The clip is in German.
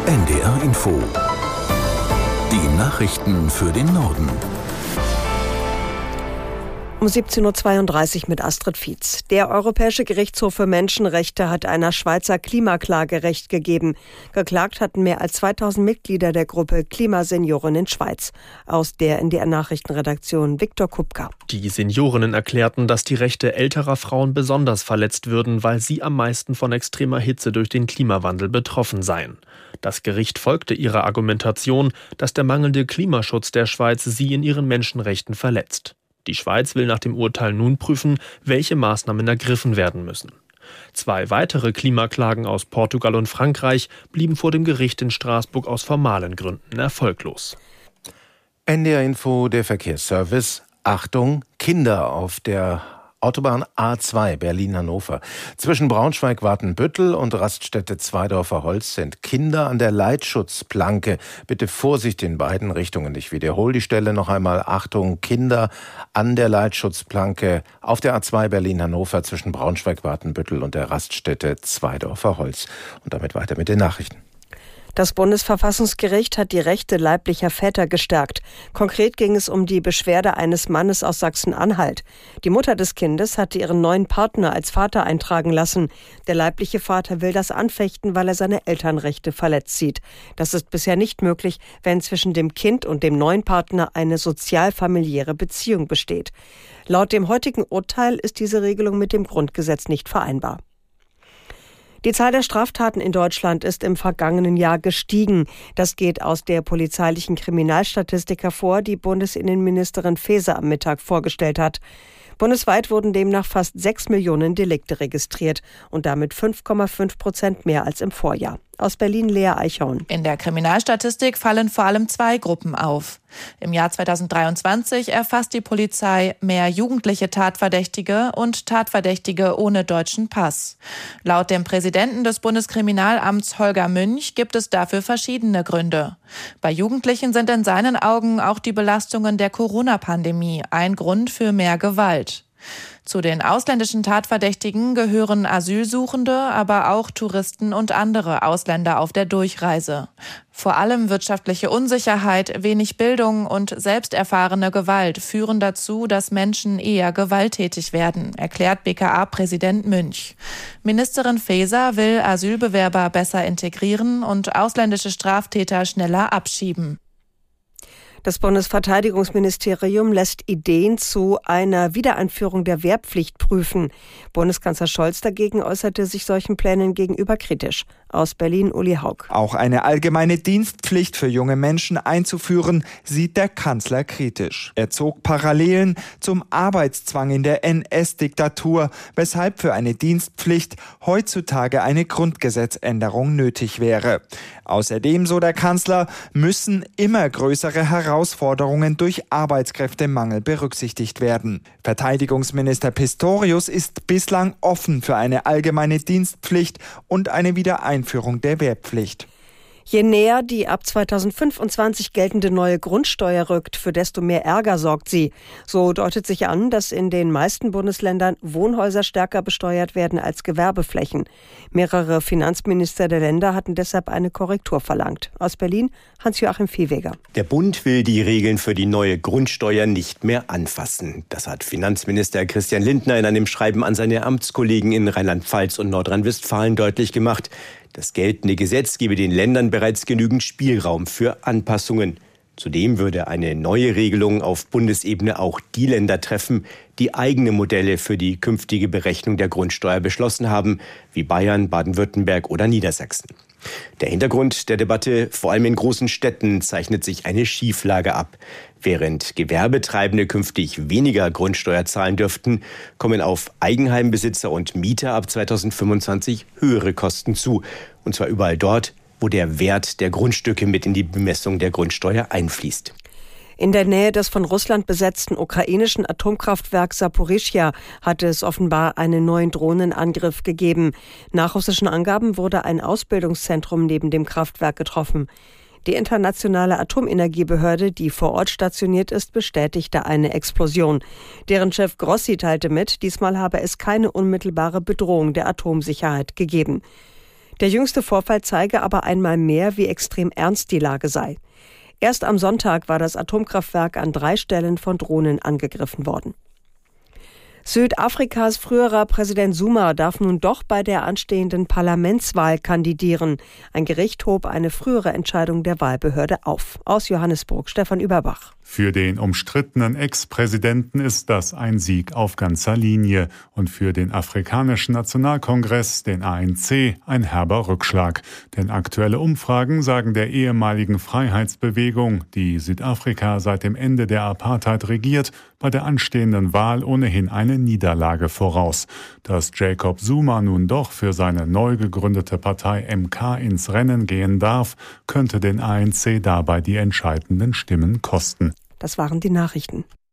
NDR Info. Die Nachrichten für den Norden. Um 17.32 Uhr mit Astrid Fietz. Der Europäische Gerichtshof für Menschenrechte hat einer Schweizer Klimaklage Recht gegeben. Geklagt hatten mehr als 2000 Mitglieder der Gruppe Klimaseniorinnen Schweiz. Aus der NDR-Nachrichtenredaktion Viktor Kupka. Die Seniorinnen erklärten, dass die Rechte älterer Frauen besonders verletzt würden, weil sie am meisten von extremer Hitze durch den Klimawandel betroffen seien. Das Gericht folgte ihrer Argumentation, dass der mangelnde Klimaschutz der Schweiz sie in ihren Menschenrechten verletzt. Die Schweiz will nach dem Urteil nun prüfen, welche Maßnahmen ergriffen werden müssen. 2 weitere Klimaklagen aus Portugal und Frankreich blieben vor dem Gericht in Straßburg aus formalen Gründen erfolglos. NDR Info, der Verkehrsservice. Achtung, Kinder auf der Autobahn A2 Berlin-Hannover. Zwischen Braunschweig-Watenbüttel und Raststätte-Zweidorfer Holz sind Kinder an der Leitschutzplanke. Bitte Vorsicht in beiden Richtungen. Ich wiederhole die Stelle noch einmal. Achtung, Kinder an der Leitschutzplanke auf der A2 Berlin-Hannover zwischen Braunschweig-Watenbüttel und der Raststätte Zweidorfer Holz. Und damit weiter mit den Nachrichten. Das Bundesverfassungsgericht hat die Rechte leiblicher Väter gestärkt. Konkret ging es um die Beschwerde eines Mannes aus Sachsen-Anhalt. Die Mutter des Kindes hatte ihren neuen Partner als Vater eintragen lassen. Der leibliche Vater will das anfechten, weil er seine Elternrechte verletzt sieht. Das ist bisher nicht möglich, wenn zwischen dem Kind und dem neuen Partner eine sozial-familiäre Beziehung besteht. Laut dem heutigen Urteil ist diese Regelung mit dem Grundgesetz nicht vereinbar. Die Zahl der Straftaten in Deutschland ist im vergangenen Jahr gestiegen. Das geht aus der polizeilichen Kriminalstatistik hervor, die Bundesinnenministerin Faeser am Mittag vorgestellt hat. Bundesweit wurden demnach fast 6 Millionen Delikte registriert und damit 5,5% mehr als im Vorjahr. Aus Berlin Lea Eichhorn. In der Kriminalstatistik fallen vor allem 2 Gruppen auf. Im Jahr 2023 erfasst die Polizei mehr jugendliche Tatverdächtige und Tatverdächtige ohne deutschen Pass. Laut dem Präsidenten des Bundeskriminalamts Holger Münch gibt es dafür verschiedene Gründe. Bei Jugendlichen sind in seinen Augen auch die Belastungen der Corona-Pandemie ein Grund für mehr Gewalt. Zu den ausländischen Tatverdächtigen gehören Asylsuchende, aber auch Touristen und andere Ausländer auf der Durchreise. Vor allem wirtschaftliche Unsicherheit, wenig Bildung und selbsterfahrene Gewalt führen dazu, dass Menschen eher gewalttätig werden, erklärt BKA-Präsident Münch. Ministerin Faeser will Asylbewerber besser integrieren und ausländische Straftäter schneller abschieben. Das Bundesverteidigungsministerium lässt Ideen zu einer Wiedereinführung der Wehrpflicht prüfen. Bundeskanzler Scholz dagegen äußerte sich solchen Plänen gegenüber kritisch. Aus Berlin Uli Haug. Auch eine allgemeine Dienstpflicht für junge Menschen einzuführen, sieht der Kanzler kritisch. Er zog Parallelen zum Arbeitszwang in der NS-Diktatur, weshalb für eine Dienstpflicht heutzutage eine Grundgesetzänderung nötig wäre. Außerdem, so der Kanzler, müssen immer größere Herausforderungen durch Arbeitskräftemangel berücksichtigt werden. Verteidigungsminister Pistorius ist bislang offen für eine allgemeine Dienstpflicht und eine Wiedereinführung der Wehrpflicht. Je näher die ab 2025 geltende neue Grundsteuer rückt, für desto mehr Ärger sorgt sie. So deutet sich an, dass in den meisten Bundesländern Wohnhäuser stärker besteuert werden als Gewerbeflächen. Mehrere Finanzminister der Länder hatten deshalb eine Korrektur verlangt. Aus Berlin Hans-Joachim Viehweger. Der Bund will die Regeln für die neue Grundsteuer nicht mehr anfassen. Das hat Finanzminister Christian Lindner in einem Schreiben an seine Amtskollegen in Rheinland-Pfalz und Nordrhein-Westfalen deutlich gemacht. Das geltende Gesetz gebe den Ländern bereits genügend Spielraum für Anpassungen. Zudem würde eine neue Regelung auf Bundesebene auch die Länder treffen, die eigene Modelle für die künftige Berechnung der Grundsteuer beschlossen haben, wie Bayern, Baden-Württemberg oder Niedersachsen. Der Hintergrund der Debatte, vor allem in großen Städten, zeichnet sich eine Schieflage ab. Während Gewerbetreibende künftig weniger Grundsteuer zahlen dürften, kommen auf Eigenheimbesitzer und Mieter ab 2025 höhere Kosten zu. Und zwar überall dort, wo der Wert der Grundstücke mit in die Bemessung der Grundsteuer einfließt. In der Nähe des von Russland besetzten ukrainischen Atomkraftwerks Saporischschja hatte es offenbar einen neuen Drohnenangriff gegeben. Nach russischen Angaben wurde ein Ausbildungszentrum neben dem Kraftwerk getroffen. Die internationale Atomenergiebehörde, die vor Ort stationiert ist, bestätigte eine Explosion. Deren Chef Grossi teilte mit, diesmal habe es keine unmittelbare Bedrohung der Atomsicherheit gegeben. Der jüngste Vorfall zeige aber einmal mehr, wie extrem ernst die Lage sei. Erst am Sonntag war das Atomkraftwerk an 3 Stellen von Drohnen angegriffen worden. Südafrikas früherer Präsident Zuma darf nun doch bei der anstehenden Parlamentswahl kandidieren. Ein Gericht hob eine frühere Entscheidung der Wahlbehörde auf. Aus Johannesburg, Stefan Überbach. Für den umstrittenen Ex-Präsidenten ist das ein Sieg auf ganzer Linie und für den Afrikanischen Nationalkongress, den ANC, ein herber Rückschlag. Denn aktuelle Umfragen sagen der ehemaligen Freiheitsbewegung, die Südafrika seit dem Ende der Apartheid regiert, bei der anstehenden Wahl ohnehin eine Niederlage voraus. Dass Jacob Zuma nun doch für seine neu gegründete Partei MK ins Rennen gehen darf, könnte den ANC dabei die entscheidenden Stimmen kosten. Das waren die Nachrichten.